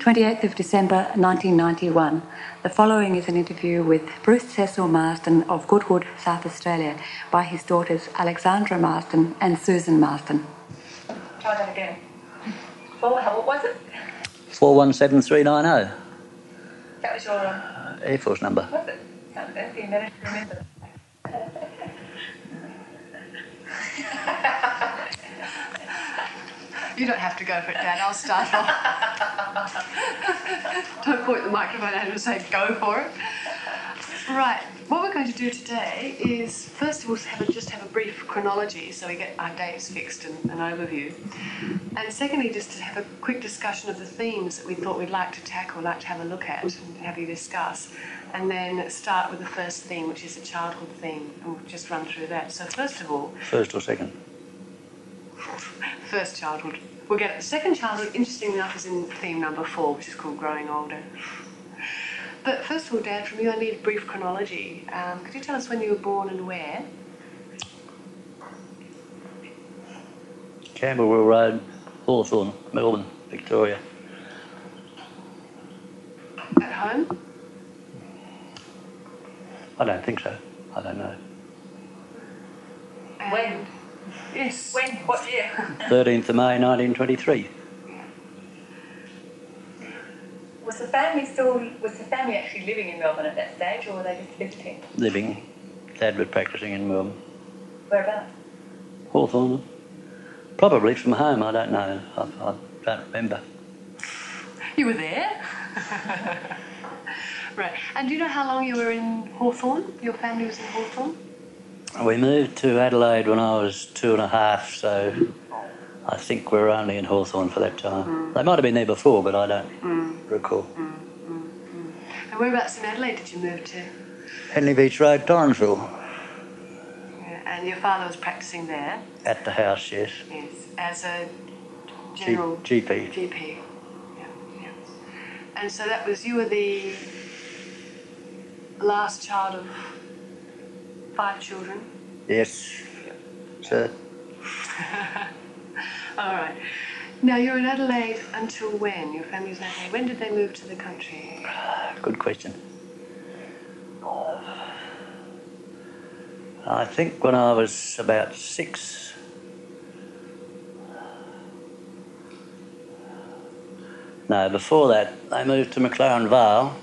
28th of December 1991. The following is an interview with Bruce Cecil Marston of Goodwood, South Australia, by his daughters Alexandra Marston and Susan Marston. Try that again. What was it? 417390. That was your Air Force number. Was it? Sounds fancy. You managed to remember. You don't have to go for it, Dad. I'll start off. Don't point the microphone at him and say, go for it. Right. What we're going to do today is, first of all, just have a brief chronology so we get our dates fixed and an overview. And secondly, just to have a quick discussion of the themes that we thought we'd like to tackle, like to have a look at and have you discuss. And then start with the first theme, which is the childhood theme, and we'll just run through that. So first of all... First or second? First childhood. We'll get it. The second childhood, interestingly enough, is in theme number 4, which is called Growing Older. But first of all, Dad, from you I need a brief chronology. Could you tell us when you were born and where? Camberwell Road, Hawthorne, Melbourne, Victoria. At home? I don't think so. I don't know. And When? Yes. When? What year? 13th of May 1923. Was the family actually living in Melbourne at that stage, or were they just visiting? Living. Dad was practising in Melbourne. Whereabouts? Hawthorne. Probably from home, I don't know. I don't remember. You were there? Right. And do you know how long you were in Hawthorne? Your family was in Hawthorne? We moved to Adelaide when I was 2.5, so I think we were only in Hawthorne for that time. They might have been there before, but I don't recall. And whereabouts in Adelaide did you move to? Henley Beach Road, Torrensville. Yeah. And your father was practising there? At the house, yes. Yes. As a general... GP. GP. Yeah, yeah. And so that was... You were the last child of 5 children? Yes, sir. All right. Now, you're in Adelaide until when? Your family's in Adelaide. When did they move to the country? Good question. I think when I was about 6. No, before that, they moved to McLaren Vale.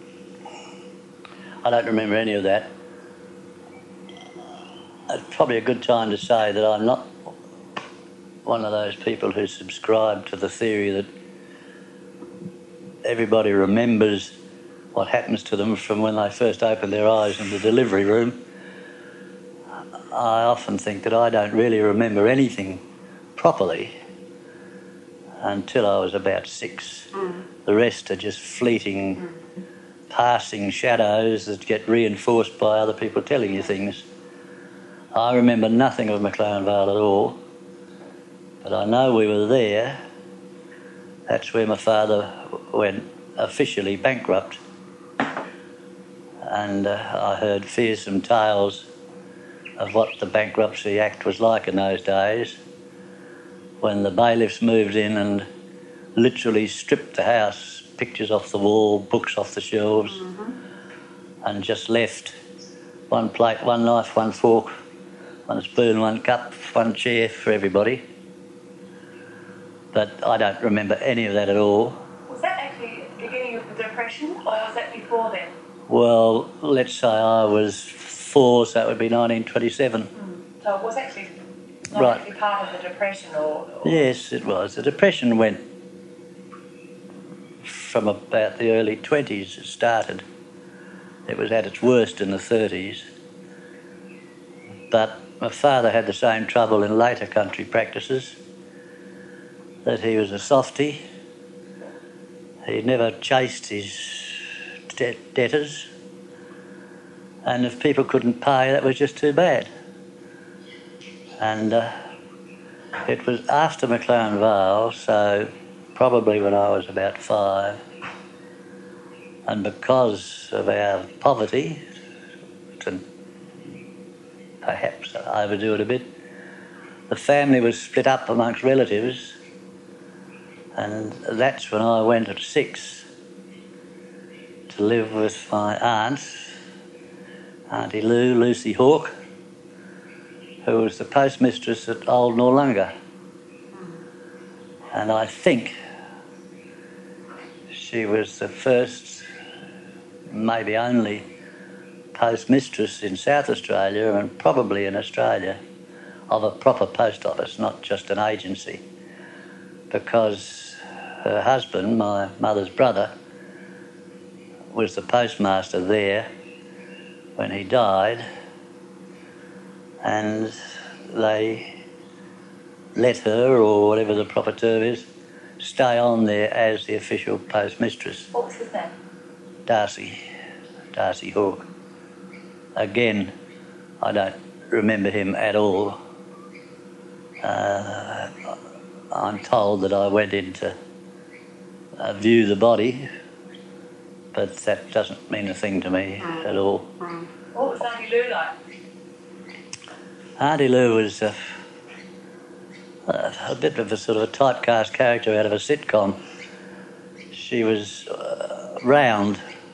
I don't remember any of that. It's probably a good time to say that I'm not one of those people who subscribe to the theory that everybody remembers what happens to them from when they first open their eyes in the delivery room. I often think that I don't really remember anything properly until I was about 6. The rest are just fleeting, passing shadows that get reinforced by other people telling you things. I remember nothing of McLaren Vale at all, but I know we were there. That's where my father went officially bankrupt. And I heard fearsome tales of what the Bankruptcy Act was like in those days, when the bailiffs moved in and literally stripped the house, pictures off the wall, books off the shelves, and just left one plate, one knife, one fork, one spoon, one cup, one chair for everybody. But I don't remember any of that at all. Was that actually the beginning of the Depression, or was that before then? Well, let's say I was 4, so that would be 1927. So it was actually not Right. actually part of the Depression, or... Yes, it was. The Depression went from about the early 20s, it started. It was at its worst in the 30s. But my father had the same trouble in later country practices, that he was a softie. He never chased his debtors, and if people couldn't pay, that was just too bad. And it was after McLaren Vale, so probably when I was about 5, and because of our poverty, to perhaps overdo it a bit, the family was split up amongst relatives, And that's when I went at 6 to live with my aunt, Auntie Lucy Hawke, who was the postmistress at Old Noarlunga. And I think she was the first, maybe only, postmistress in South Australia and probably in Australia of a proper post office, not just an agency, because her husband, my mother's brother, was the postmaster there when he died, and they let her, or whatever the proper term is, stay on there as the official postmistress. What was his name? Darcy Hawke. Again, I don't remember him at all. I'm told that I went in to view the body, but that doesn't mean a thing to me at all. What was Auntie Lou like? Auntie Lou was a bit of a sort of a typecast character out of a sitcom. She was round.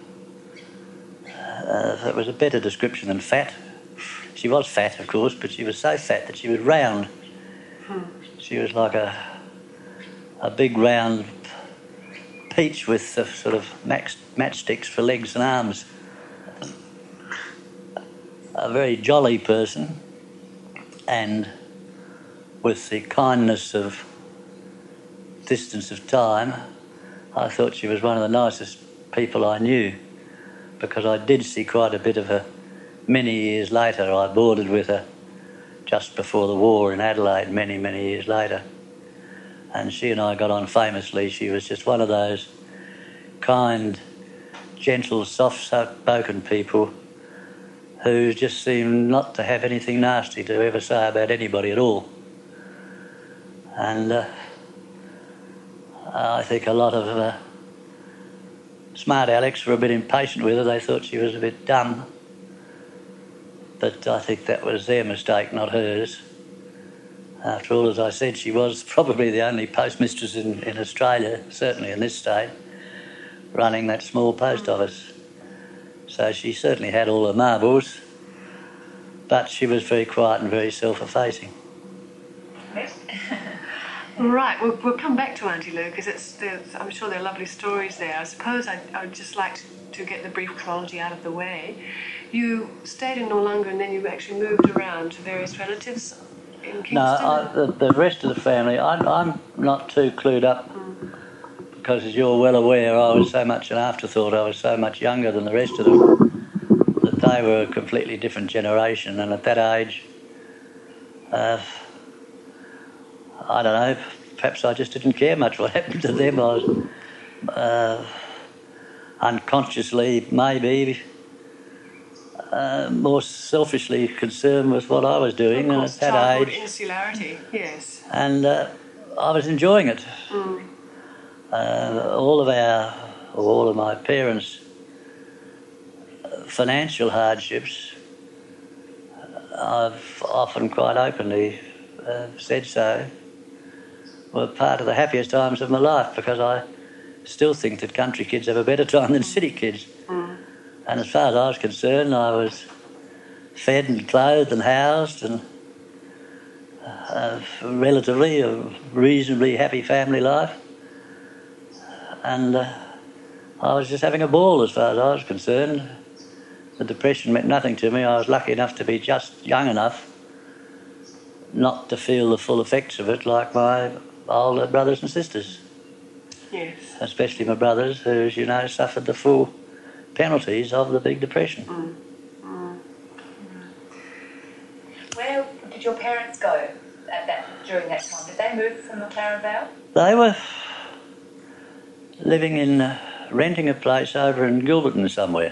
It was a better description than fat. She was fat, of course, but she was so fat that she was round. She was like a big round peach with sort of matchsticks for legs and arms. A very jolly person, and with the kindness of distance of time, I thought she was one of the nicest people I knew, because I did see quite a bit of her many years later. I boarded with her just before the war in Adelaide many, many years later. And she and I got on famously. She was just one of those kind, gentle, soft-spoken people who just seemed not to have anything nasty to ever say about anybody at all. And I think a lot of smart Alex were a bit impatient with her. They thought she was a bit dumb. But I think that was their mistake, not hers. After all, as I said, she was probably the only postmistress in Australia, certainly in this state, running that small post office. So she certainly had all her marbles, but she was very quiet and very self-effacing. Right, we'll come back to Auntie Lou, because I'm sure there are lovely stories there. I suppose I would just like to get the brief chronology out of the way. You stayed in Noarlunga and then you actually moved around to various relatives in Kingston? No, the rest of the family, I'm not too clued up, because as you're well aware, I was so much an afterthought. I was so much younger than the rest of them, that they were a completely different generation, and at that age, I don't know, perhaps I just didn't care much what happened to them. I was unconsciously, maybe, more selfishly concerned with what I was doing, and at that age, insularity, yes. And I was enjoying it. All of my parents' financial hardships, I've often quite openly said so, were part of the happiest times of my life, because I still think that country kids have a better time than city kids. And as far as I was concerned, I was fed and clothed and housed, and relatively a reasonably happy family life. And I was just having a ball as far as I was concerned. The depression meant nothing to me. I was lucky enough to be just young enough not to feel the full effects of it like my older brothers and sisters. Yes. Especially my brothers, who, as you know, suffered the full penalties of the big depression. Where did your parents go during that time? Did they move from McLaren Vale? They were living in, renting a place over in Gilberton somewhere.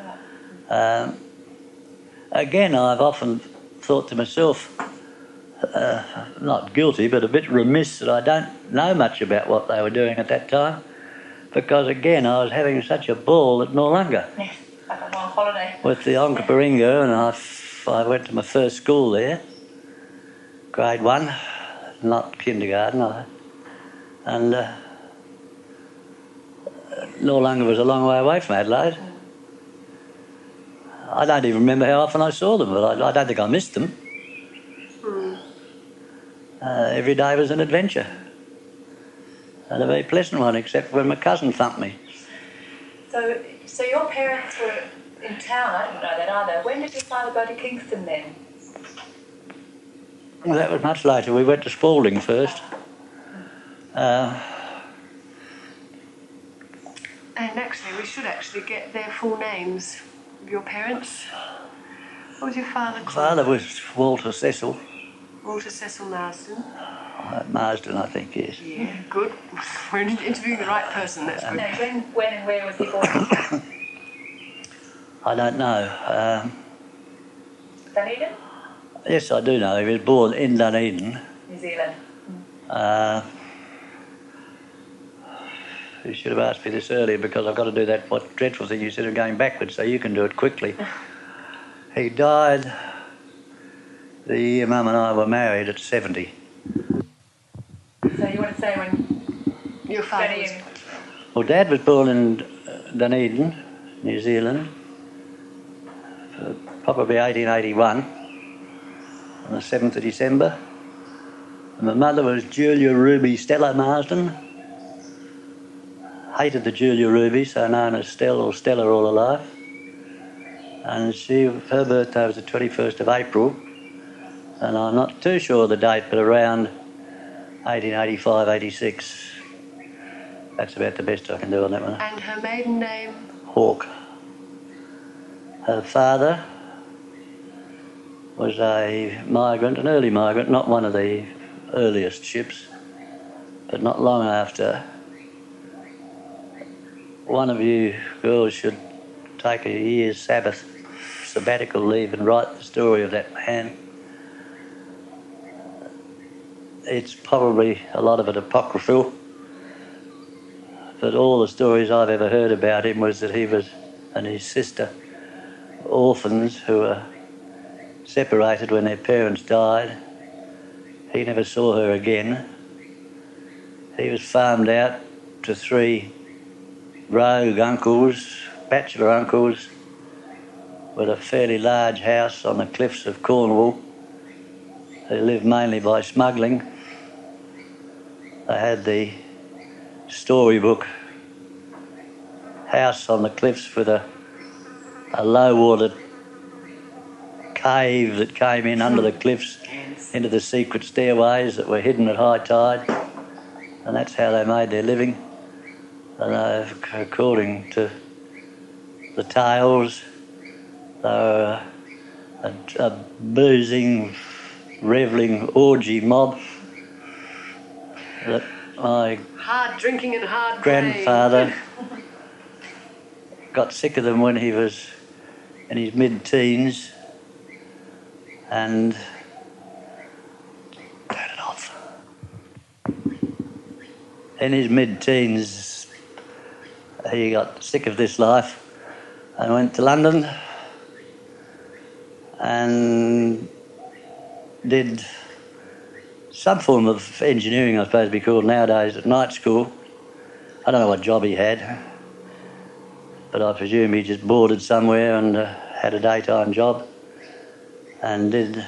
Again, I've often thought to myself, not guilty, but a bit remiss that I don't know much about what they were doing at that time, because again, I was having such a ball at Noarlunga. Yes, like on holiday. With the Onkaparinga, and I went to my first school there, grade 1, not kindergarten, and Noarlunga was a long way away from Adelaide. I don't even remember how often I saw them, but I don't think I missed them. Every day was an adventure. And a very pleasant one, except when my cousin thumped me. So your parents were in town, I didn't know that either. When did your father go to Kingston then? Well, that was much later. We went to Spalding first. And actually, we should actually get their full names of your parents. What was your father called? Father was Walter Cecil. Walter Cecil Marsden. Marsden, I think, yes. Yeah, good. We're interviewing the right person, that's good. No, when and where was he born? I don't know. Dunedin? Yes, I do know. He was born in Dunedin. New Zealand. You should have asked me this earlier because I've got to do that dreadful thing you said of going backwards, so you can do it quickly. He died the year Mum and I were married at 70. So you want to say when Your father was... Well, Dad was born in Dunedin, New Zealand, probably 1881, on the 7th of December. And my mother was Julia Ruby Stella Marsden. Hated the Julia Ruby, so known as Stella or Stella all her life. And her birthday was the 21st of April, and I'm not too sure of the date, but around 1885, 86. That's about the best I can do on that one. And her maiden name? Hawke. Her father was a migrant, an early migrant, not one of the earliest ships, but not long after. One of you girls should take a year's sabbatical leave and write the story of that man. It's probably a lot of it apocryphal, but all the stories I've ever heard about him was that he was and his sister orphans who were separated when their parents died. He never saw her again. He was farmed out to 3 rogue uncles, bachelor uncles, with a fairly large house on the cliffs of Cornwall. They lived mainly by smuggling. They had the storybook house on the cliffs with a low-water cave that came in under the cliffs into the secret stairways that were hidden at high tide, and that's how they made their living. And according to the tales, they were a boozing, revelling orgy mob that my hard drinking and hard grandfather got sick of them when he was in his mid-teens and turn it off. In his mid-teens, he got sick of this life and went to London and did some form of engineering, I suppose it'd be called nowadays, at night school. I don't know what job he had, but I presume he just boarded somewhere and had a daytime job and did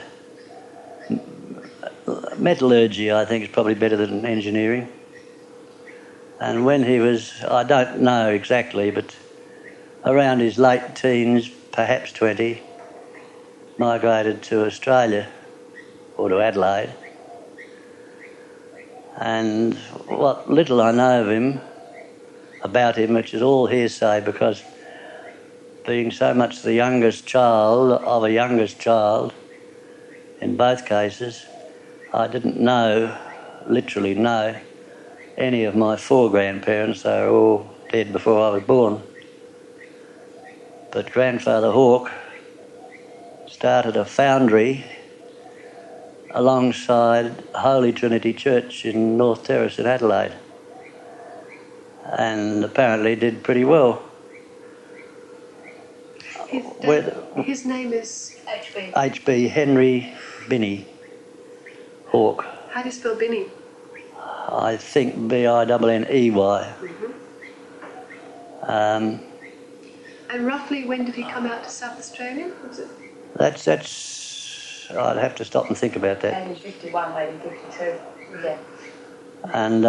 metallurgy, I think is probably better than engineering. And when he was, I don't know exactly, but around his late teens, perhaps 20, migrated to Australia or to Adelaide. And what little I know of him, about him, which is all hearsay because being so much the youngest child of a youngest child, in both cases, I didn't literally know, any of my 4 grandparents. They were all dead before I was born. But Grandfather Hawke started a foundry alongside Holy Trinity Church in North Terrace in Adelaide, and apparently did pretty well. His name is? HB. Henry Binney Hawke. How do you spell Binney? I think Binney. Mm-hmm. Um, And roughly when did he come out to South Australia? Was it? that's. I'd have to stop and think about that. And in 51, maybe 52. Yeah. And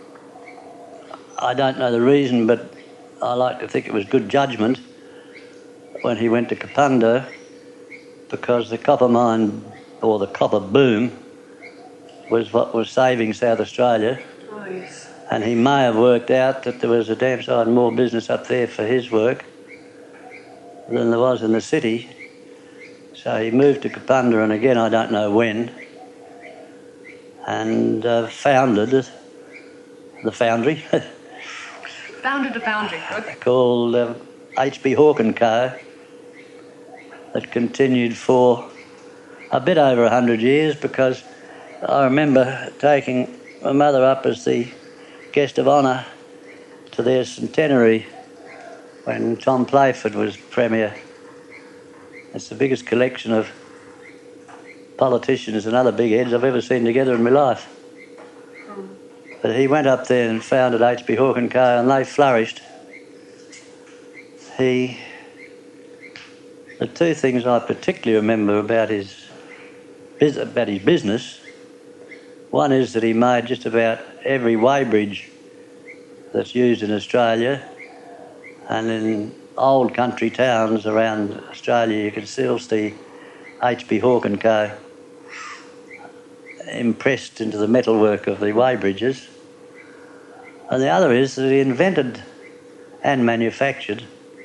I don't know the reason, but I like to think it was good judgment when he went to Kapunda, because the copper mine, or the copper boom, was what was saving South Australia. Oh, yes. And he may have worked out that there was a damn sight more business up there for his work than there was in the city. So he moved to Kapunda, and again I don't know when, and founded the foundry Founded a foundry. Okay. called H.B. Hawke & Co. that continued for a bit over 100 years, because I remember taking my mother up as the guest of honour to their centenary when Tom Playford was Premier. It's the biggest collection of politicians and other big heads I've ever seen together in my life. But he went up there and founded H.B. Hawke & Co. and they flourished. The two things I particularly remember about his business, one is that he made just about every weighbridge that's used in Australia, and in old country towns around Australia you can still see H.B. Hawke & Co. impressed into the metalwork of the weighbridges. And the other is that he invented and manufactured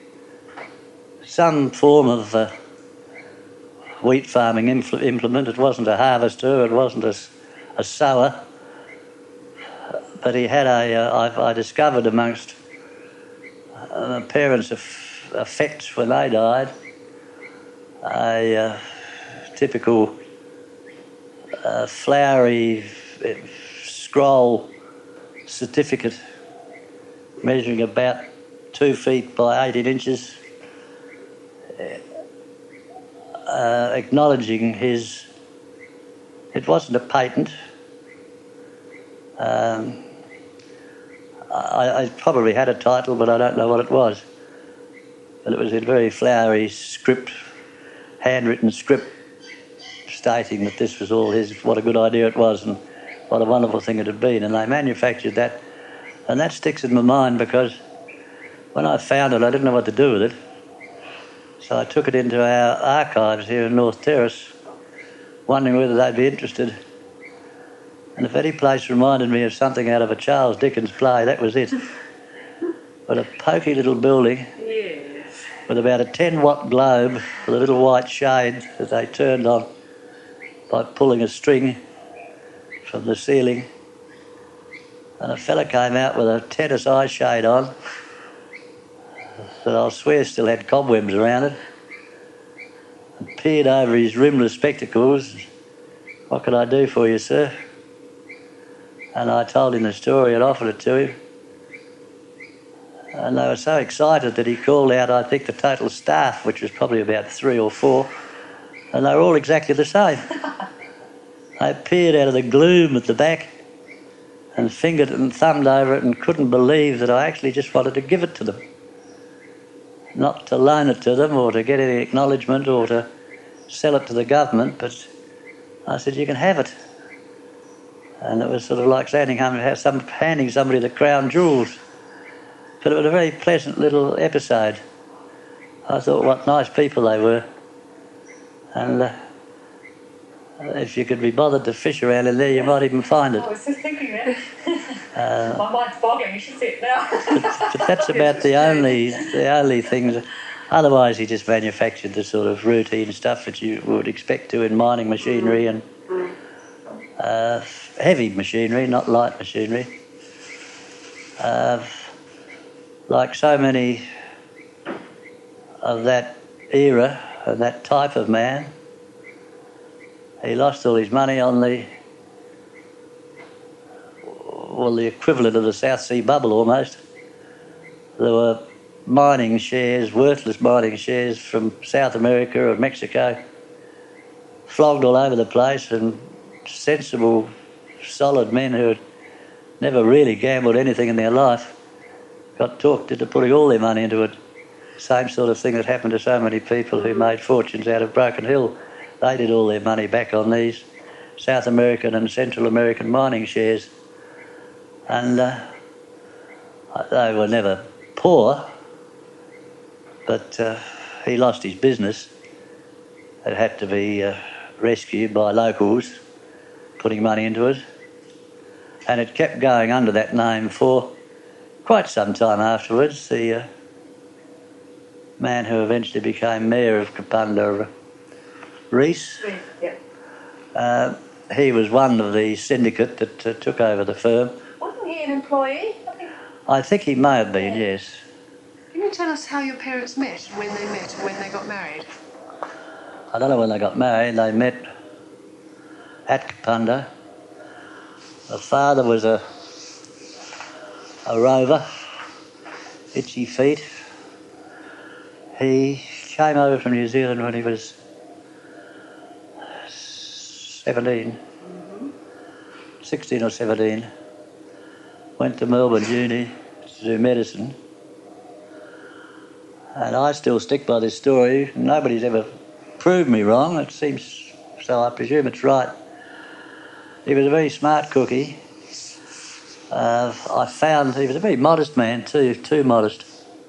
some form of wheat farming implement. It wasn't a harvester, it wasn't a sower, but he had I discovered amongst parents' effects when they died, a typical flowery scroll certificate measuring about 2 feet by 18 inches, acknowledging his... It wasn't a patent. I probably had a title, but I don't know what it was. But it was in very flowery script, handwritten script, stating that this was all his, what a good idea it was and what a wonderful thing it had been. And they manufactured that. And that sticks in my mind because when I found it, I didn't know what to do with it. So I took it into our archives here in North Terrace, wondering whether they'd be interested. And if any place reminded me of something out of a Charles Dickens play, that was it. But a poky little building with about a 10-watt globe with a little white shade that they turned on by pulling a string from the ceiling. And a fella came out with a tennis eye shade on that I'll swear still had cobwebs around it, and peered over his rimless spectacles. "What can I do for you, sir?" And I told him the story and offered it to him. And they were so excited that he called out, I think, the total staff, which was probably about 3 or 4, and they were all exactly the same. They peered out of the gloom at the back and fingered it and thumbed over it and couldn't believe that I actually just wanted to give it to them. Not to loan it to them or to get any acknowledgement or to sell it to the government, but I said, "You can have it." And it was sort of like handing somebody the crown jewels. But it was a very pleasant little episode. I thought what nice people they were. And if you could be bothered to fish around in there, you might even find it. I was just thinking that. My mind's boggling, you should see it now. But that's about the only things. Otherwise, he just manufactured the sort of routine stuff that you would expect to in mining machinery and heavy machinery, not light machinery. Like so many of that era and that type of man, he lost all his money on the equivalent of the South Sea bubble almost. There were mining shares, worthless mining shares from South America and Mexico, flogged all over the place, and sensible, solid men who had never really gambled anything in their life got talked into putting all their money into it. Same sort of thing that happened to so many people who made fortunes out of Broken Hill. They did all their money back on these South American and Central American mining shares. And they were never poor, but he lost his business. It had to be rescued by locals putting money into it. And it kept going under that name for quite some time afterwards. The man who eventually became mayor of Kapunda, Rees, Yep. he was one of the syndicate that took over the firm. Wasn't he an employee? I think he may have been, yes. Can you tell us how your parents met, when they got married? I don't know when they got married. They met at Kapunda. The father was a rover, itchy feet. He came over from New Zealand when he was 16 or 17. Went to Melbourne Uni to do medicine. And I still stick by this story. Nobody's ever proved me wrong. It seems so. I presume it's right. He was a very smart cookie. I found he was a very modest man too modest.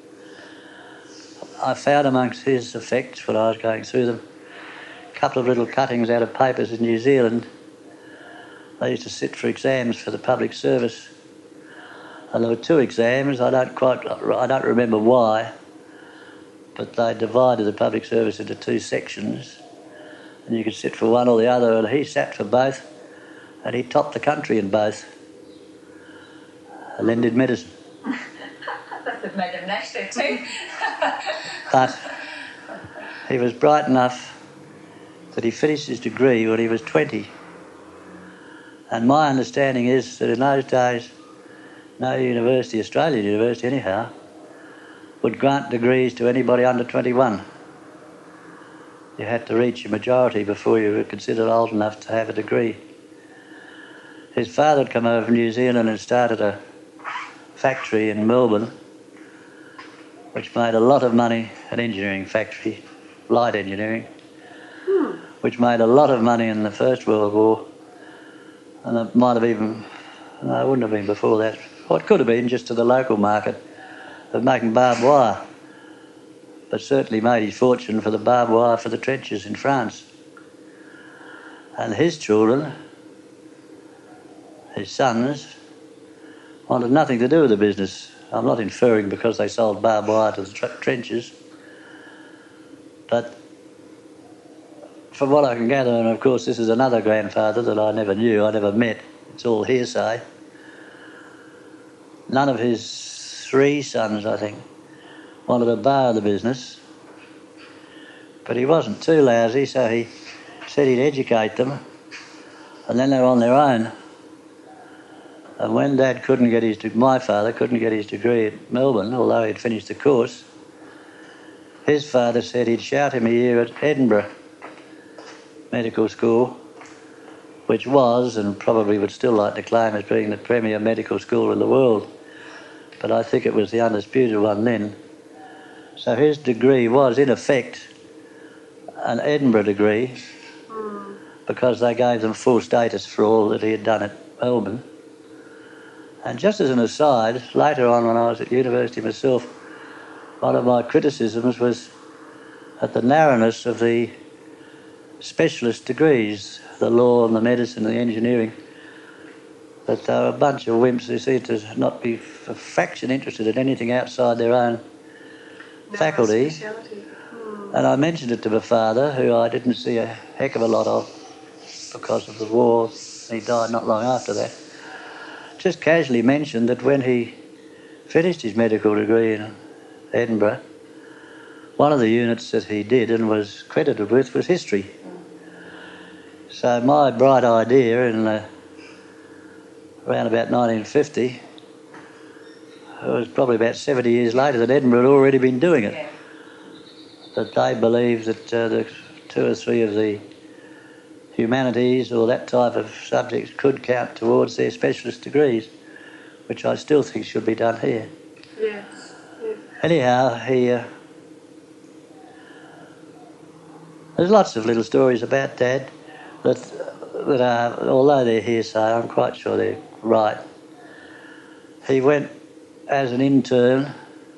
I found amongst his effects when I was going through them a couple of little cuttings out of papers in New Zealand. They used to sit for exams for the public service. And there were 2 exams. I don't remember why, but they divided the public service into 2 sections, and you could sit for one or the other, and he sat for both, and he topped the country in both, and then did medicine. Must have made him national too. But he was bright enough that he finished his degree when he was 20. And my understanding is that in those days, no university, Australian university anyhow, would grant degrees to anybody under 21. You had to reach a majority before you were considered old enough to have a degree. His father had come over from New Zealand and started a factory in Melbourne, which made a lot of money, an engineering factory, light engineering, which made a lot of money in the First World War. And it might have even, no, it wouldn't have been before that. Well, it could have been just to the local market of making barbed wire, but certainly made his fortune for the barbed wire for the trenches in France. And his children, his sons, wanted nothing to do with the business. I'm not inferring because they sold barbed wire to the trenches, but from what I can gather, and of course this is another grandfather that I never knew, I never met, it's all hearsay, none of his 3 sons, I think, wanted to bar the business, but he wasn't too lousy, so he said he'd educate them, and then they were on their own. And when Dad my father couldn't get his degree at Melbourne, although he'd finished the course, his father said he'd shout him a year at Edinburgh Medical School, which was, and probably would still like to claim as being the premier medical school in the world, but I think it was the undisputed one then. So his degree was, in effect, an Edinburgh degree, because they gave them full status for all that he had done at Melbourne. And just as an aside, later on when I was at university myself, one of my criticisms was at the narrowness of the specialist degrees, the law and the medicine and the engineering, that they were a bunch of wimps who seemed to not be a fraction interested in anything outside their own faculty. And I mentioned it to my father, who I didn't see a heck of a lot of because of the war. He died not long after that. Just casually mentioned that when he finished his medical degree in Edinburgh, one of the units that he did and was credited with was history. So my bright idea in around about 1950, it was probably about 70 years later that Edinburgh had already been doing it. That they believed that the 2 or 3 of the humanities or that type of subjects could count towards their specialist degrees, which I still think should be done here. Yeah. Anyhow, there's lots of little stories about Dad that are, although they're hearsay, I'm quite sure they're right. He went as an intern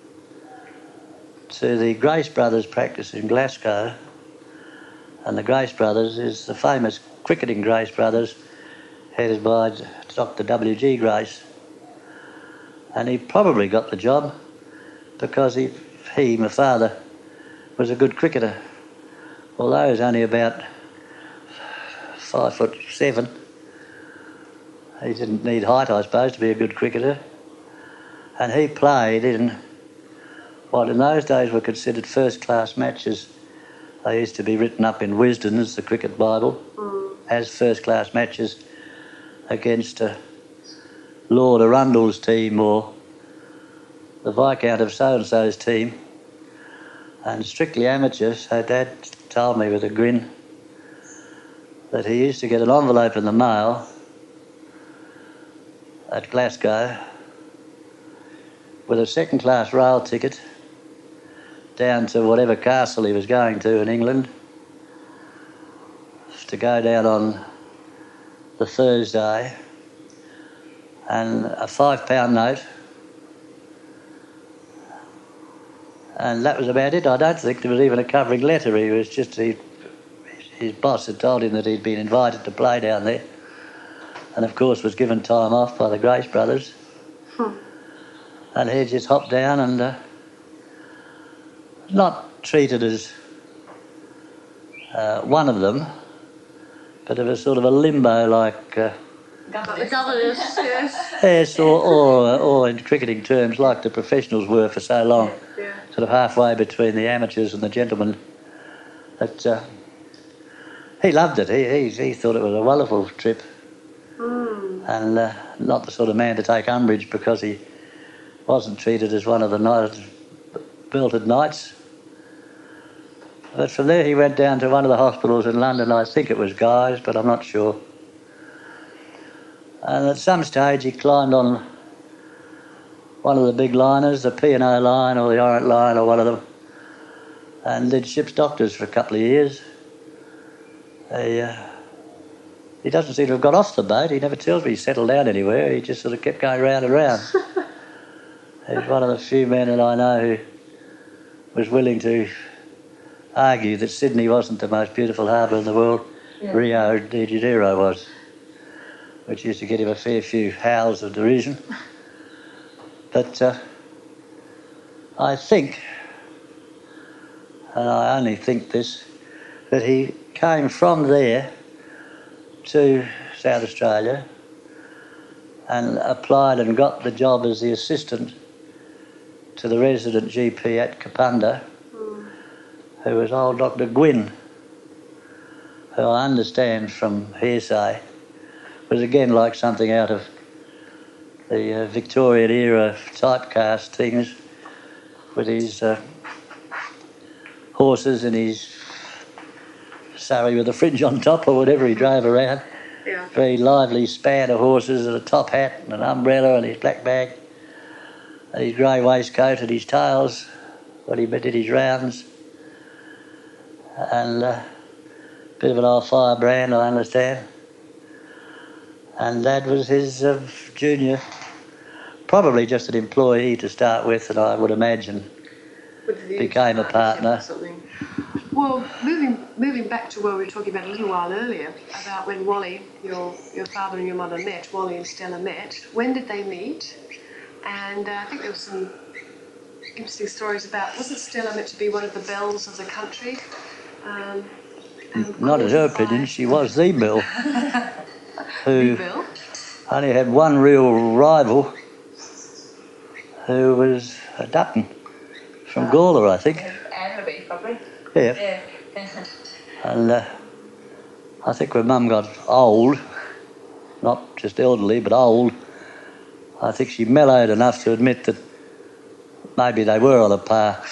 to the Grace Brothers practice in Glasgow, and the Grace Brothers is the famous cricketing Grace Brothers, headed by Dr. W.G. Grace. And he probably got the job because he, my father, was a good cricketer. Although he was only about 5'7", he didn't need height, I suppose, to be a good cricketer. And he played in what in those days were considered first-class matches. They used to be written up in Wisden's, the cricket Bible, as first-class matches against Lord Arundel's team or the Viscount of so-and-so's team, and strictly amateur. So Dad told me with a grin that he used to get an envelope in the mail at Glasgow with a second-class rail ticket down to whatever castle he was going to in England, to go down on the Thursday, and a £5 note, and that was about it. I don't think there was even a covering letter. He was just, his boss had told him that he'd been invited to play down there, and of course was given time off by the Grace Brothers. And he just hopped down and not treated as one of them, but it was sort of a limbo like... Governess, yes. Yes, or in cricketing terms, like the professionals were for so long, sort of halfway between the amateurs and the gentlemen. But he loved it. He thought it was a wonderful trip, and not the sort of man to take umbrage because he wasn't treated as one of the belted knights. But from there he went down to one of the hospitals in London. I think it was Guy's, but I'm not sure. And at some stage he climbed on one of the big liners, the P&O line or the Orient line or one of them, and did ship's doctors for a couple of years. He doesn't seem to have got off the boat. He never tells me he settled down anywhere. He just sort of kept going round and round. He's one of the few men that I know who was willing to argue that Sydney wasn't the most beautiful harbour in the world. Yeah. Rio de Janeiro was, which used to get him a fair few howls of derision. But I think, and I only think this, that he came from there to South Australia and applied and got the job as the assistant to the resident GP at Kapunda, who was old Dr. Gwynn, who I understand from hearsay was again like something out of the Victorian era typecast things, with his horses and his Surrey with a fringe on top or whatever he drove around. Yeah. Very lively span of horses and a top hat and an umbrella and his black bag and his grey waistcoat and his tails when he did his rounds. And a bit of an old firebrand, I understand. And Dad was his junior, probably just an employee to start with, and I would imagine became a partner. Well, moving back to where we were talking about a little while earlier, about when Wally, your father and your mother met, Wally and Stella met. When did they meet? And I think there were some interesting stories about, wasn't Stella meant to be one of the belles of the country? Not in her opinion, she was the belle. Who only had one real rival, who was a Dutton from Gawler, I think. Annaby, probably. Yeah. And I think when Mum got old, not just elderly, but old, I think she mellowed enough to admit that maybe they were on a par.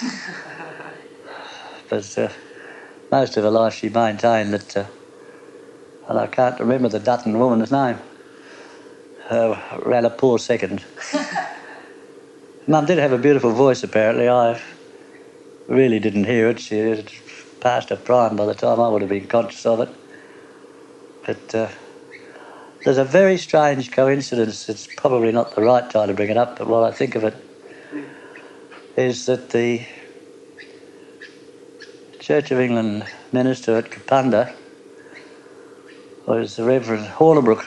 But most of her life she maintained that, and I can't remember the Dutton woman's name, ran a poor second. Mum did have a beautiful voice, apparently. I really didn't hear it. She had past her prime by the time I would have been conscious of it. But there's a very strange coincidence. It's probably not the right time to bring it up, but while I think of it, is that the Church of England minister at Kapunda was the Reverend Hornibrook,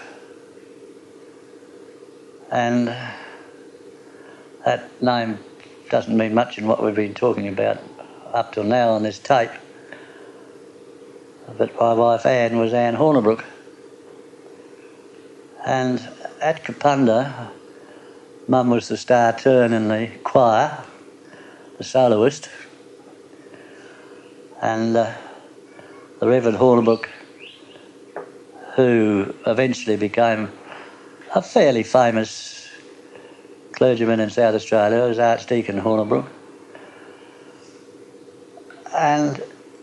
and that name doesn't mean much in what we've been talking about up till now on this tape, but my wife Anne was Anne Hornibrook. And at Kapunda, Mum was the star turn in the choir, the soloist, and the Reverend Hornibrook, who eventually became a fairly famous clergyman in South Australia, was Archdeacon Hornibrook. And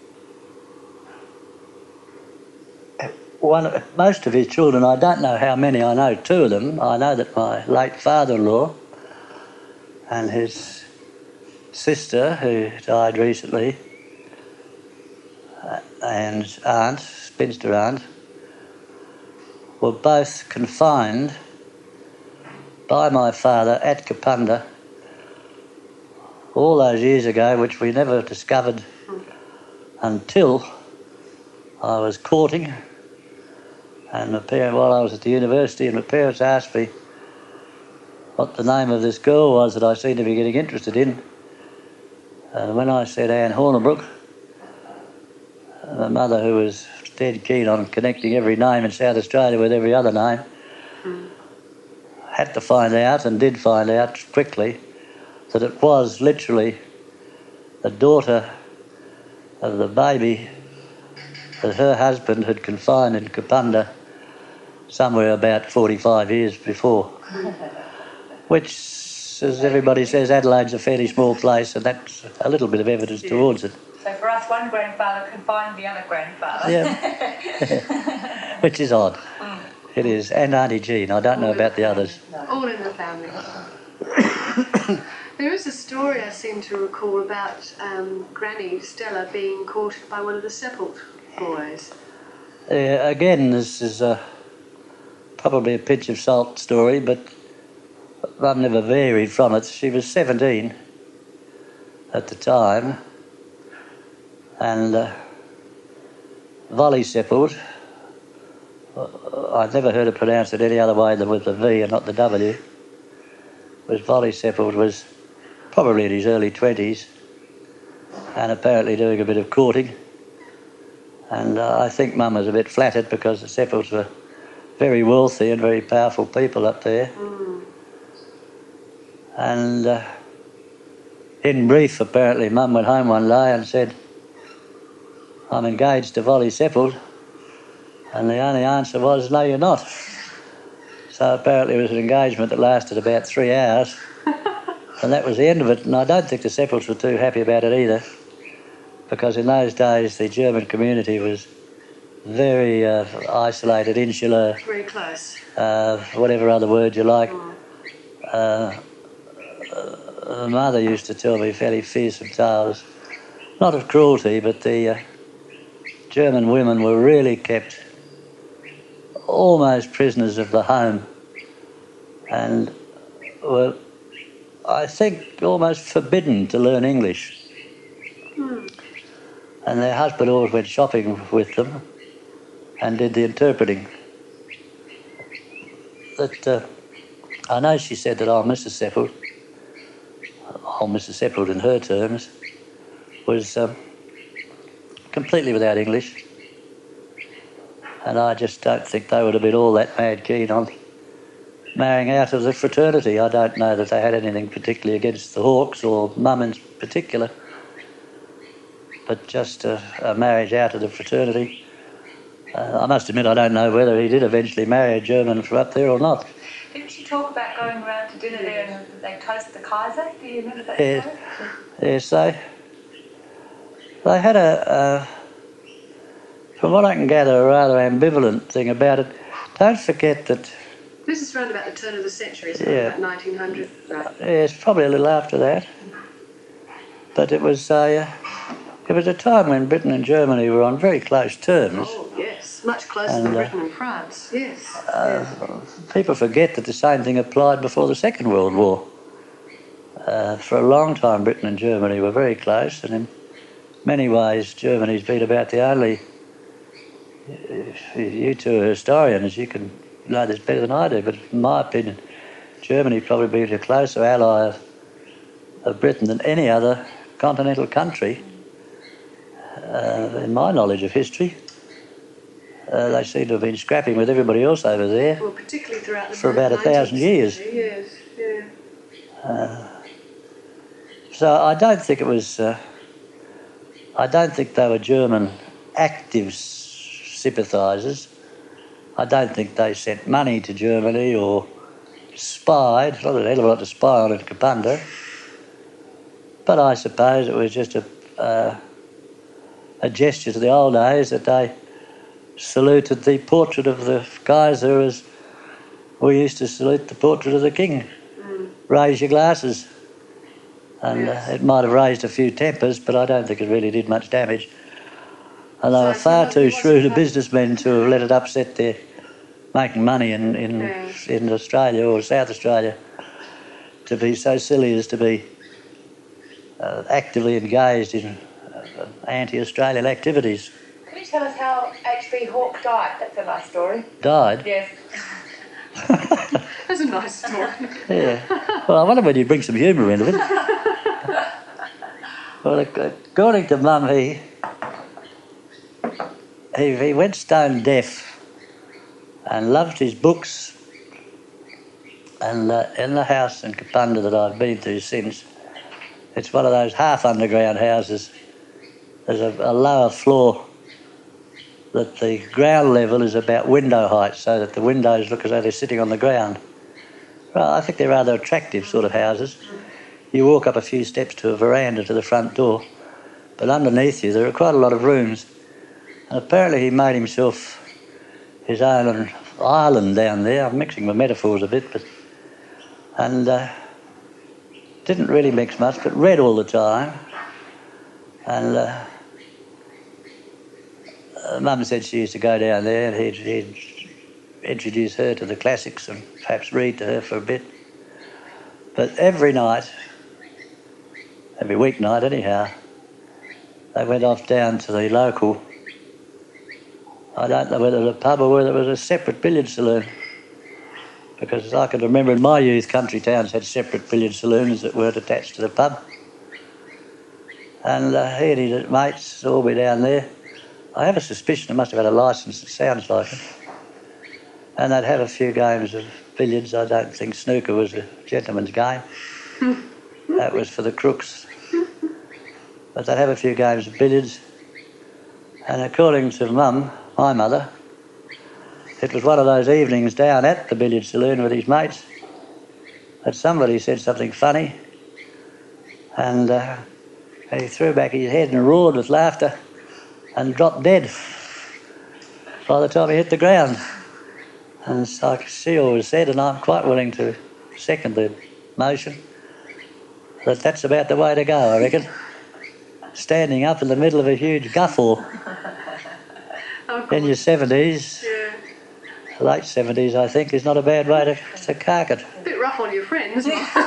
most of his children, I don't know how many, I know two of them. I know that my late father-in-law and his sister, who died recently, and aunt, spinster aunt, were both confined by my father at Kapunda all those years ago, which we never discovered until I was courting, and while I was at the university, and my parents asked me what the name of this girl was that I seemed to be getting interested in. And when I said Anne Hornibrook, my mother, who was dead keen on connecting every name in South Australia with every other name, had to find out, and did find out quickly, that it was literally the daughter of the baby that her husband had confined in Kapunda somewhere about 45 years before. Which, as everybody says, Adelaide's a fairly small place, and that's a little bit of evidence towards it. So for us, one grandfather confined the other grandfather. Yeah. Which is odd. It is. And Auntie Jean. I don't know about the others. All in the family. There is a story I seem to recall about Granny Stella being courted by one of the Seppelt boys. Again, this is probably a pinch of salt story, but Mum never varied from it. She was 17 at the time, and Volley Seppelt, I've never heard it pronounced it any other way than with the V and not the W, was Volley Seppelt was probably in his early 20s and apparently doing a bit of courting. And I think Mum was a bit flattered because the Seppelts were very wealthy and very powerful people up there. And in brief, apparently, Mum went home one day and said, "I'm engaged to Volley Seppelt." And the only answer was, "No, you're not." So apparently it was an engagement that lasted about 3 hours. And that was the end of it. And I don't think the Seppelts were too happy about it either, because in those days the German community was very isolated, insular. Very close. Whatever other word you like. Mother used to tell me fairly fearsome tales, not of cruelty, but the German women were really kept almost prisoners of the home, and were, I think, almost forbidden to learn English. And their husband always went shopping with them and did the interpreting. That I know she said that old Mrs. Seppelt, old Mrs. Seppelt in her terms, was completely without English, and I just don't think they would have been all that mad keen on marrying out of the fraternity. I don't know that they had anything particularly against the Hawks or Mum in particular, but just a marriage out of the fraternity. I must admit I don't know whether he did eventually marry a German from up there or not. Didn't she talk about going around to dinner there and they toast the Kaiser? Do you remember that story? Yes, they had from what I can gather, a rather ambivalent thing about it. Don't forget that... This is around about the turn of the century, so Yeah. about 1900. Right. Yes, probably a little after that. But it was a time when Britain and Germany were on very close terms. Oh, yes. Much closer than Britain and France. Yes. People forget that the same thing applied before the Second World War. For a long time, Britain and Germany were very close, and in many ways, Germany's been about the only. You two are historians, you can know this better than I do, but in my opinion, Germany probably been a closer ally of Britain than any other continental country. In my knowledge of history, they seem to have been scrapping with everybody else over there. Well, particularly throughout the for about 1,000 years. Yes, yeah. So I don't think it was. I don't think they were German active sympathisers. I don't think they sent money to Germany or spied. Not a hell of a lot to spy on at Kapunda. But I suppose it was just a gesture to the old days that they saluted the portrait of the Kaiser as we used to salute the portrait of the King. Raise your glasses. And it might have raised a few tempers, but I don't think it really did much damage. And they were far too shrewd a businessmen to have let it upset their making money in Australia or South Australia to be so silly as to be actively engaged in anti-Australian activities. Can you tell us how H.B. Hawke died? That's a nice story. Died? Yes. That's a nice story. Yeah. Well, I wonder whether you bring some humour into it. Well, according to Mum, he went stone deaf and loved his books. And in the house in Kapunda that I've been to since, it's one of those half underground houses. There's a lower floor that the ground level is about window height, so that the windows look as though they're sitting on the ground. Well, I think they're rather attractive sort of houses. You walk up a few steps to a veranda to the front door, but underneath you there are quite a lot of rooms. And apparently he made himself his own island down there. I'm mixing my metaphors a bit, and didn't really mix much, but read all the time. And Mum said she used to go down there and he'd introduce her to the classics and perhaps read to her for a bit. But every night, every weeknight anyhow, they went off down to the local, I don't know whether it was a pub or whether it was a separate billiard saloon, because I can remember in my youth country towns had separate billiard saloons that weren't attached to the pub. And he and his mates all be down there. I have a suspicion they must have had a licence, it sounds like it. And they'd have a few games of billiards. I don't think snooker was a gentleman's game. That was for the crooks. But they'd have a few games of billiards. And according to Mum, my mother, it was one of those evenings down at the billiard saloon with his mates that somebody said something funny, and he threw back his head and roared with laughter and dropped dead by the time he hit the ground. And so she always said, and I'm quite willing to second the motion, that that's about the way to go, I reckon. Standing up in the middle of a huge guffaw in your 70s, late 70s, I think, is not a bad way to cark it. A bit rough on your friends.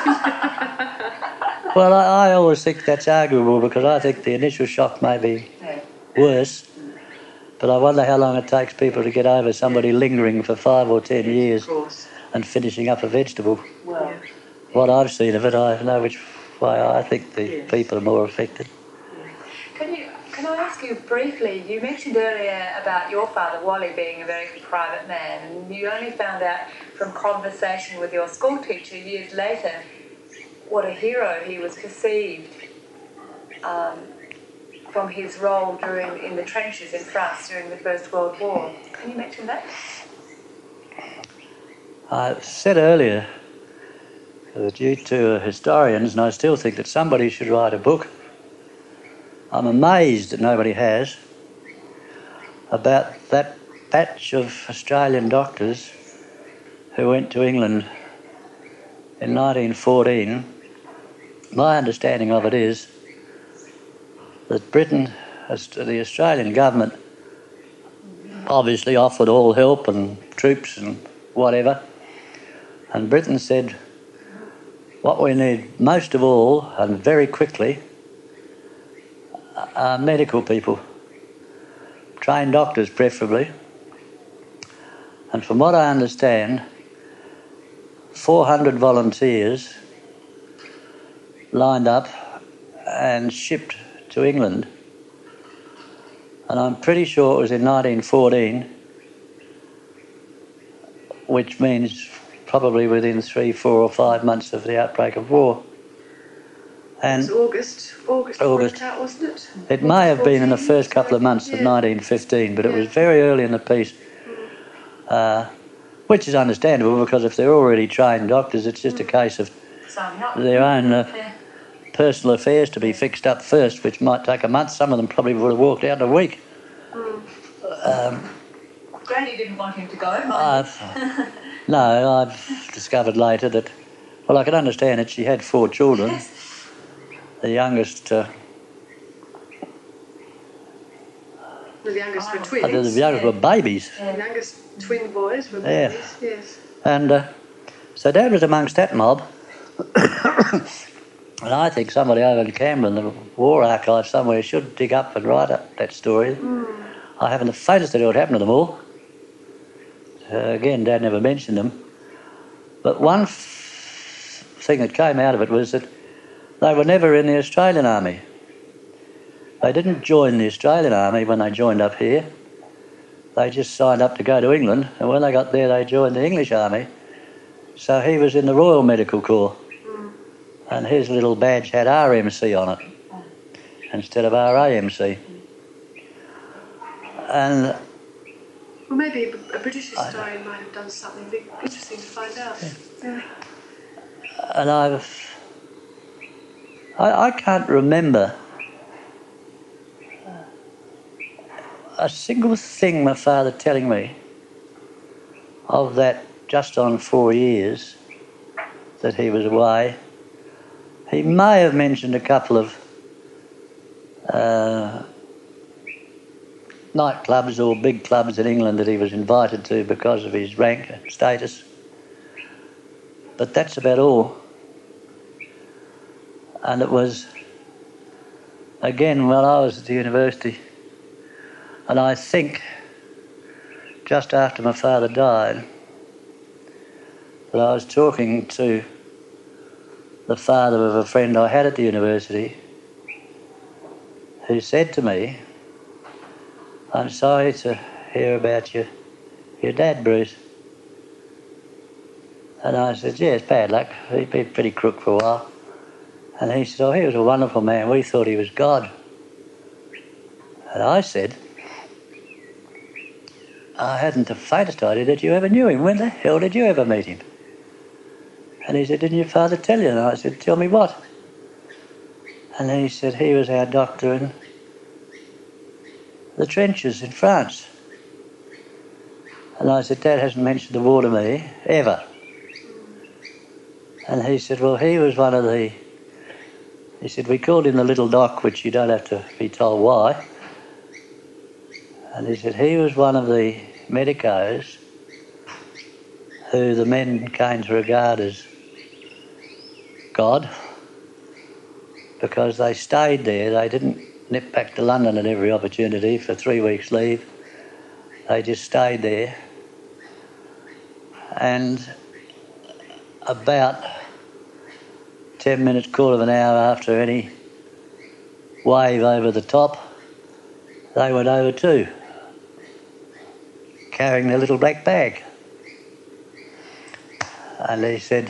Well, I always think that's arguable, because I think the initial shock may be worse, but I wonder how long it takes people to get over somebody lingering for 5 or 10 years and finishing up a vegetable. Well, What I've seen of it, I know which way I think the people are more affected. Can I ask you briefly, you mentioned earlier about your father, Wally, being a very private man, and you only found out from conversation with your school teacher years later what a hero he was perceived from his role in the trenches in France during the First World War. Can you mention that? I said earlier that you two are historians, and I still think that somebody should write a book. I'm amazed that nobody has, about that batch of Australian doctors who went to England in 1914, my understanding of it is that Britain, the Australian government, obviously offered all help and troops and whatever, and Britain said, what we need most of all, and very quickly, are medical people, trained doctors preferably. And from what I understand, 400 volunteers lined up and shipped to England. And I'm pretty sure it was in 1914, which means probably within 3, 4 or 5 months of the outbreak of war. And it was August, out, wasn't it? It may have been in the first couple of months of 1915, but it was very early in the piece, which is understandable because if they're already trained doctors, it's just a case of their own personal affairs to be fixed up first, which might take a month. Some of them probably would have walked out in a week. Granny didn't want him to go. No, I've discovered later that, well, I can understand it. She had 4 children. Yes. The youngest... The youngest were twins. The youngest were babies. The youngest twin boys were babies, yes. And so Dad was amongst that mob. And I think somebody over in Canberra in the War Archive somewhere should dig up and write up that story. I haven't the faintest idea what happened to them all. Again, Dad never mentioned them. But one thing that came out of it was that they were never in the Australian Army. They didn't join the Australian Army when they joined up here. They just signed up to go to England, and when they got there they joined the English Army. So he was in the Royal Medical Corps, and his little badge had RMC on it instead of RAMC. And well, maybe a British historian might have done something interesting to find out. Yeah. And I can't remember a single thing my father telling me of that just on 4 years that he was away. He may have mentioned a couple of nightclubs or big clubs in England that he was invited to because of his rank and status. But that's about all. And it was, again, while I was at the university, and I think just after my father died, that I was talking to the father of a friend I had at the university who said to me, I'm sorry to hear about your dad, Bruce. And I said, yeah, it's bad luck. He'd been pretty crook for a while. And he said, oh, he was a wonderful man. We thought he was God. And I said, I hadn't the faintest idea that you ever knew him. When the hell did you ever meet him? And he said, didn't your father tell you? And I said, tell me what? And he said, he was our doctor in the trenches in France. And I said, Dad hasn't mentioned the war to me, ever. And he said, well, he was one of the... He said, we called him the little doc, which you don't have to be told why. And he said, he was one of the medicos who the men came to regard as God, because they stayed there. They didn't nip back to London at every opportunity for 3 weeks leave. They just stayed there. And about 10 minutes, quarter of an hour after any wave over the top, they went over too, carrying their little black bag. And he said,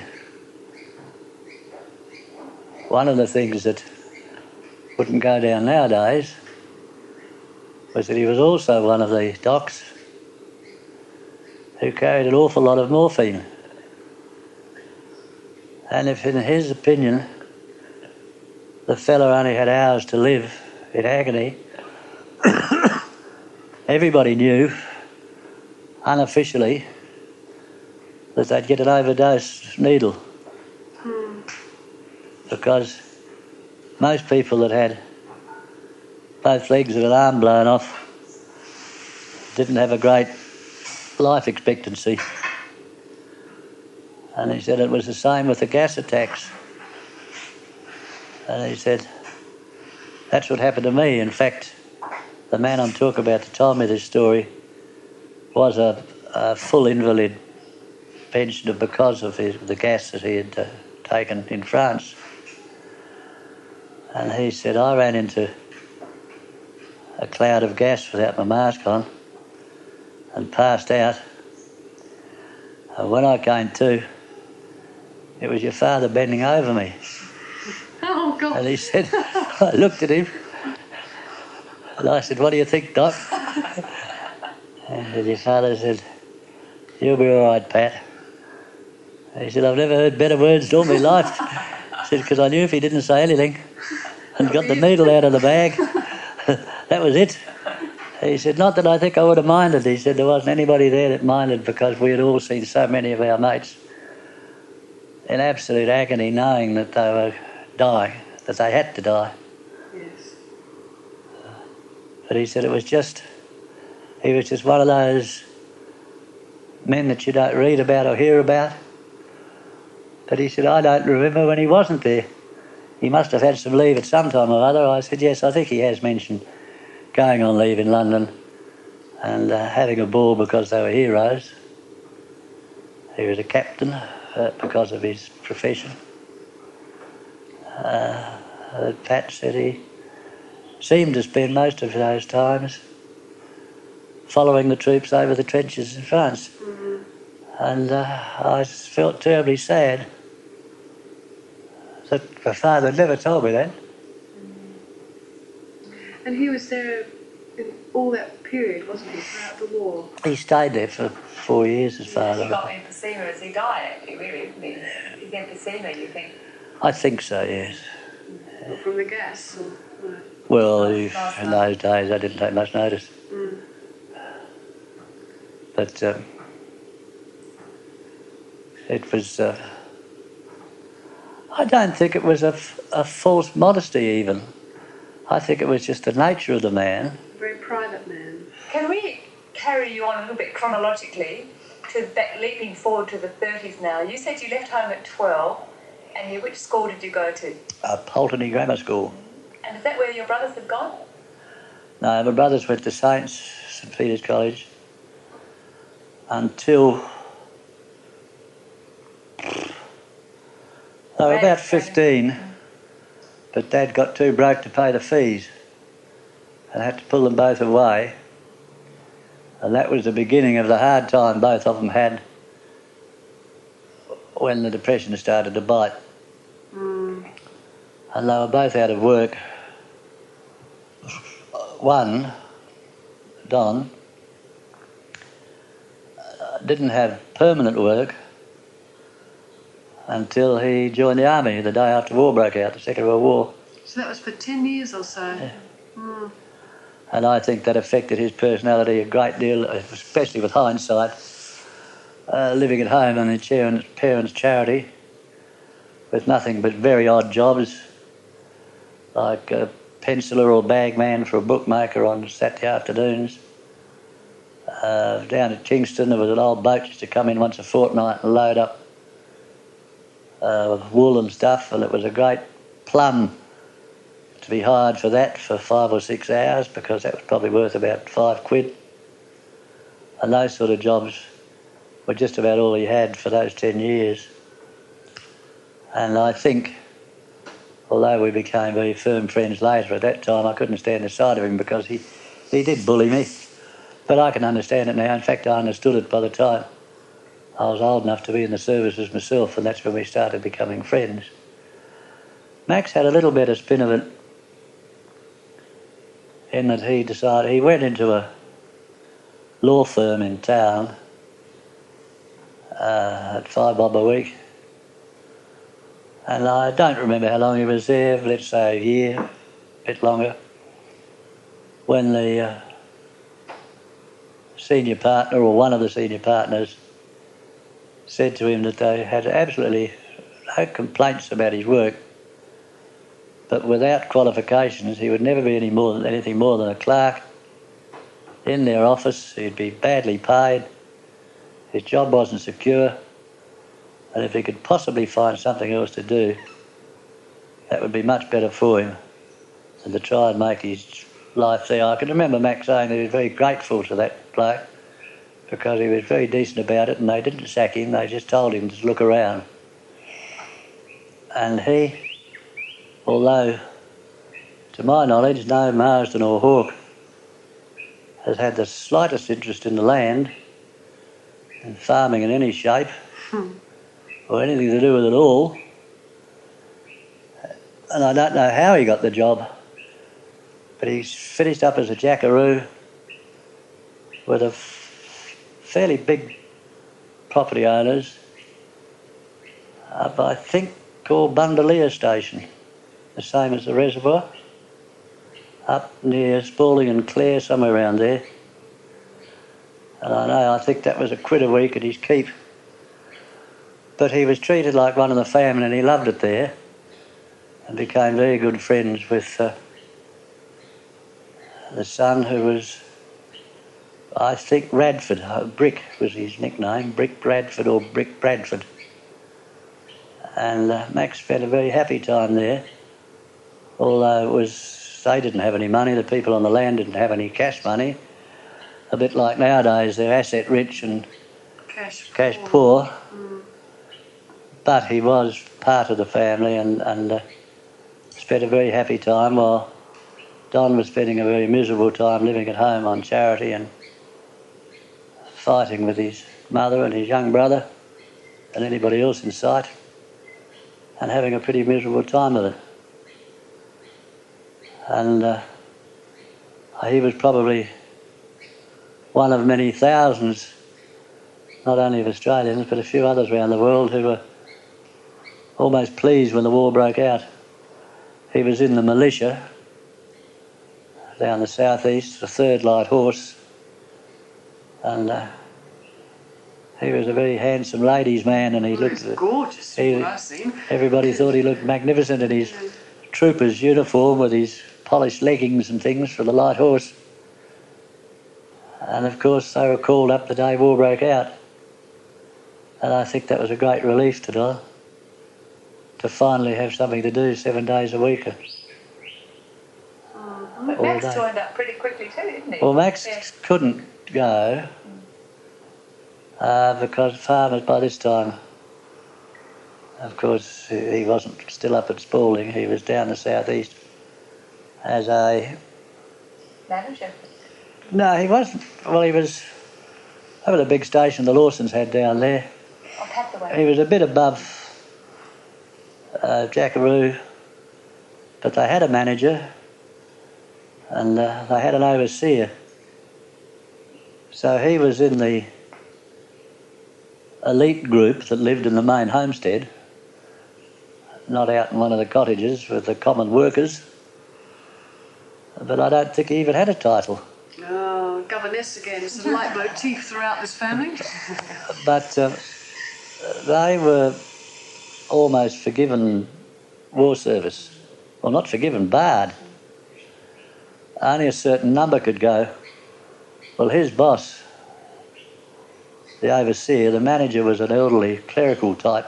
one of the things that wouldn't go down nowadays was that he was also one of the docs who carried an awful lot of morphine. And if in his opinion the fella only had hours to live in agony, everybody knew, unofficially, that they'd get an overdose needle. Because most people that had both legs and an arm blown off didn't have a great life expectancy. And he said it was the same with the gas attacks. And he said, that's what happened to me. In fact, the man I'm talking about that told me this story was a full invalid pensioner because of the gas that he had taken in France. And he said, I ran into a cloud of gas without my mask on and passed out. And when I came to, it was your father bending over me. Oh, God. And he said, I looked at him and I said, what do you think, Doc? And your father said, you'll be all right, Pat. And he said, I've never heard better words in all my life. He said, because I knew if he didn't say anything and got the needle out of the bag, that was it. He said, not that I think I would have minded. He said there wasn't anybody there that minded because we had all seen so many of our mates in absolute agony knowing that they were dying, that they had to die. Yes. But he said he was just one of those men that you don't read about or hear about. But he said, I don't remember when he wasn't there. He must have had some leave at some time or other. I said, yes, I think he has mentioned going on leave in London and having a ball because they were heroes. He was a captain because of his profession. Pat said he seemed to spend most of those times following the troops over the trenches in France. And I felt terribly sad that my father never told me that. And he was there in all that period, wasn't he, throughout the war? He stayed there for 4 years, his father. He got emphysema as he died, actually, really, didn't he? His emphysema, you think? I think so, yes. Or from the gas? Or, no. Well, in those days I didn't take much notice. But it was... I don't think it was a false modesty even. I think it was just the nature of the man. A very private man. Can we carry you on a little bit chronologically, leaping forward to the 30s now? You said you left home at 12, and which school did you go to? Pulteney Grammar School. And is that where your brothers had gone? No, my brothers went to St Peter's College until they were about 15, but Dad got too broke to pay the fees and had to pull them both away. And that was the beginning of the hard time both of them had when the depression started to bite. And they were both out of work. One, Don, didn't have permanent work until he joined the army the day after war broke out, the Second World War. So that was for 10 years or so? Yeah. And I think that affected his personality a great deal, especially with hindsight. Living at home on his parents' charity with nothing but very odd jobs, like a penciler or bagman for a bookmaker on Saturday afternoons. Down at Kingston there was an old boat used to come in once a fortnight and load up wool and stuff, and it was a great plum to be hired for that for 5 or 6 hours, because that was probably worth about £5. And those sort of jobs were just about all he had for those 10 years. And I think, although we became very firm friends later, at that time I couldn't stand the sight of him because he did bully me. But I can understand it now. In fact, I understood it by the time I was old enough to be in the services myself, and that's when we started becoming friends. Max had a little bit of spin of it in that he went into a law firm in town at $5 bob a week, and I don't remember how long he was there, let's say a year, a bit longer, when the senior partner, or one of the senior partners, said to him that they had absolutely no complaints about his work, but without qualifications he would never be anything more than a clerk in their office. He'd be badly paid, his job wasn't secure, and if he could possibly find something else to do, that would be much better for him than to try and make his life there. I can remember Mac saying that he was very grateful to that bloke because he was very decent about it, and they didn't sack him, they just told him to look around. And he, although to my knowledge no Marsden or Hawke has had the slightest interest in the land, in farming in any shape, or anything to do with it all, and I don't know how he got the job, but he's finished up as a jackaroo with a fairly big property owners up, I think, called Bundalia Station, the same as the reservoir, up near Spalding and Clare, somewhere around there. And I think that was £1 a week at his keep. But he was treated like one of the family and he loved it there, and became very good friends with the son, who was, I think, Radford. Brick was his nickname, Brick Bradford or Brick Bradford. And Max spent a very happy time there, although they didn't have any money, the people on the land didn't have any cash money. A bit like nowadays, they're asset rich and cash poor. But he was part of the family and spent a very happy time, while Don was spending a very miserable time living at home on charity and fighting with his mother and his young brother and anybody else in sight, and having a pretty miserable time with it. And he was probably one of many thousands, not only of Australians, but a few others around the world who were almost pleased when the war broke out. He was in the militia down the southeast, the 3rd Light Horse, and he was a very handsome ladies' man, and he looked gorgeous. I've seen. Everybody thought he looked magnificent in his trooper's uniform with his polished leggings and things for the Light Horse. And of course they were called up the day war broke out, and I think that was a great relief to Don, to finally have something to do 7 days a week. But Max joined up pretty quickly too, didn't he? Well, Max couldn't go because farmers by this time, of course, he wasn't still up at Spalding, he was down the southeast as a... manager? No, he wasn't. Well, he was over the big station the Lawsons had down there. Off Hathaway. He was a bit above Jackaroo, but they had a manager and they had an overseer. So he was in the elite group that lived in the main homestead, not out in one of the cottages with the common workers. But I don't think he even had a title. Oh, governess again. It's a leitmotif throughout this family. But they were almost forgiven war service. Well, not forgiven, barred. Only a certain number could go. Well, his boss, the overseer, the manager, was an elderly clerical type.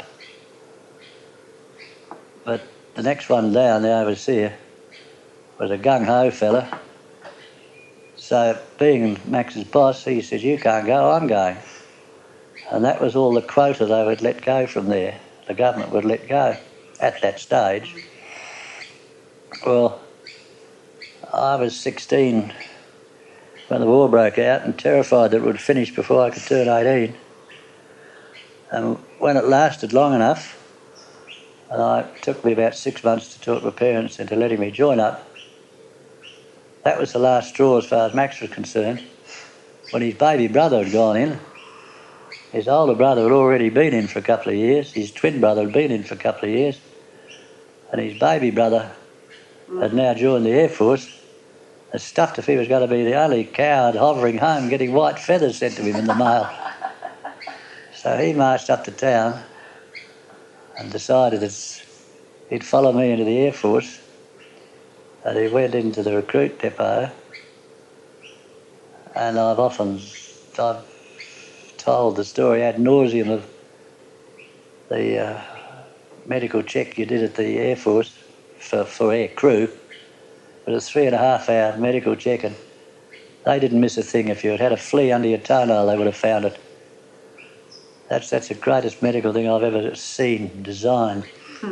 But the next one down, the overseer, was a gung-ho fella. So being Max's boss, he said, "You can't go, I'm going." And that was all the quota they would let go from there. The government would let go at that stage. Well, I was 16 when the war broke out and terrified that it would finish before I could turn 18. And when it lasted long enough, and it took me about 6 months to talk to my parents into letting me join up, that was the last straw as far as Max was concerned. When his baby brother had gone in, his older brother had already been in for a couple of years, his twin brother had been in for a couple of years, and his baby brother had now joined the Air Force. And stuffed if he was going to be the only coward hovering home getting white feathers sent to him in the mail. So he marched up to town and decided that he'd follow me into the Air Force, and he went into the recruit depot, and I've told the story ad nauseum of the medical check you did at the Air Force for air crew. It was a 3.5 hour medical check, and they didn't miss a thing. If you had had a flea under your toenail, they would have found it. That's the greatest medical thing I've ever seen, designed.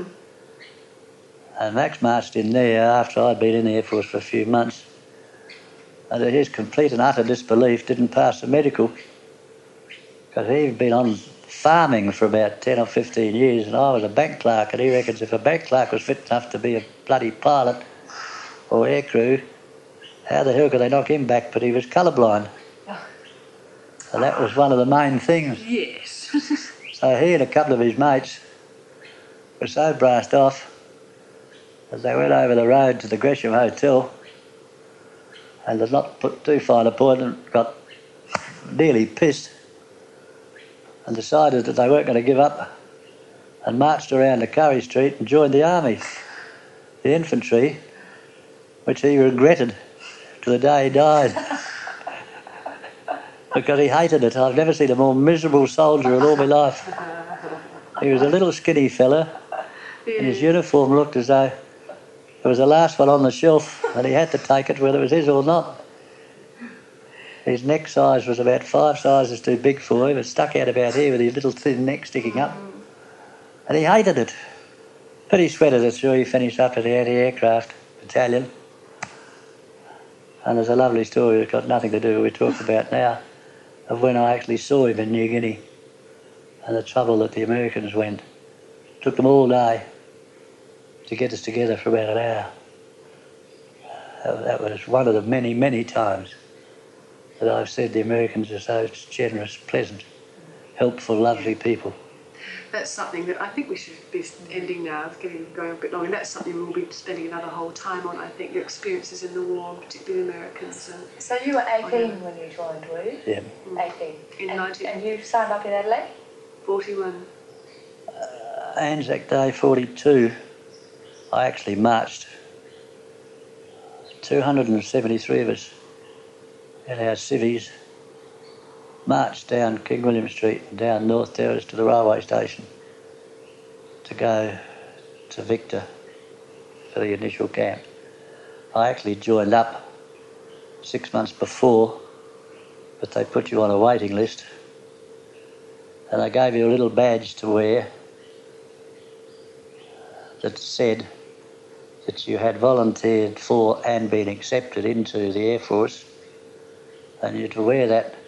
And Max marched in there after I'd been in the Air Force for a few months, and to his complete and utter disbelief, didn't pass the medical, because he'd been on farming for about 10 or 15 years, and I was a bank clerk, and he reckons if a bank clerk was fit enough to be a bloody pilot or aircrew, how the hell could they knock him back? But he was colourblind. So that was one of the main things. Yes. So he and a couple of his mates were so brassed off as they went over the road to the Gresham Hotel, and the not put too fine a point, and got nearly pissed and decided that they weren't going to give up, and marched around to Curry Street and joined the army, the infantry, which he regretted to the day he died. Because he hated it. I've never seen a more miserable soldier in all my life. He was a little skinny fella, and his uniform looked as though it was the last one on the shelf, and he had to take it whether it was his or not. His neck size was about 5 sizes too big for him. It stuck out about here with his little thin neck sticking up. And he hated it. But he sweated it through. He finished up at the anti-aircraft battalion. And there's a lovely story that's got nothing to do with what we talk about now, of when I actually saw him in New Guinea and the trouble that the Americans went. It took them all day to get us together for about an hour. That was one of the many, many times that I've said the Americans are so generous, pleasant, helpful, lovely people. That's something that I think we should be ending now, going a bit long, and that's something we'll be spending another whole time on, I think, your experiences in the war, particularly the Americans. So you were 18 when you joined, were you? Yeah. 18. In and you signed up in Adelaide? 41. Anzac Day 42, I actually marched. 273 of us in our civvies marched down King William Street and down North Terrace to the railway station to go to Victor for the initial camp. I actually joined up 6 months before, but they put you on a waiting list, and they gave you a little badge to wear that said that you had volunteered for and been accepted into the Air Force, and you had to wear that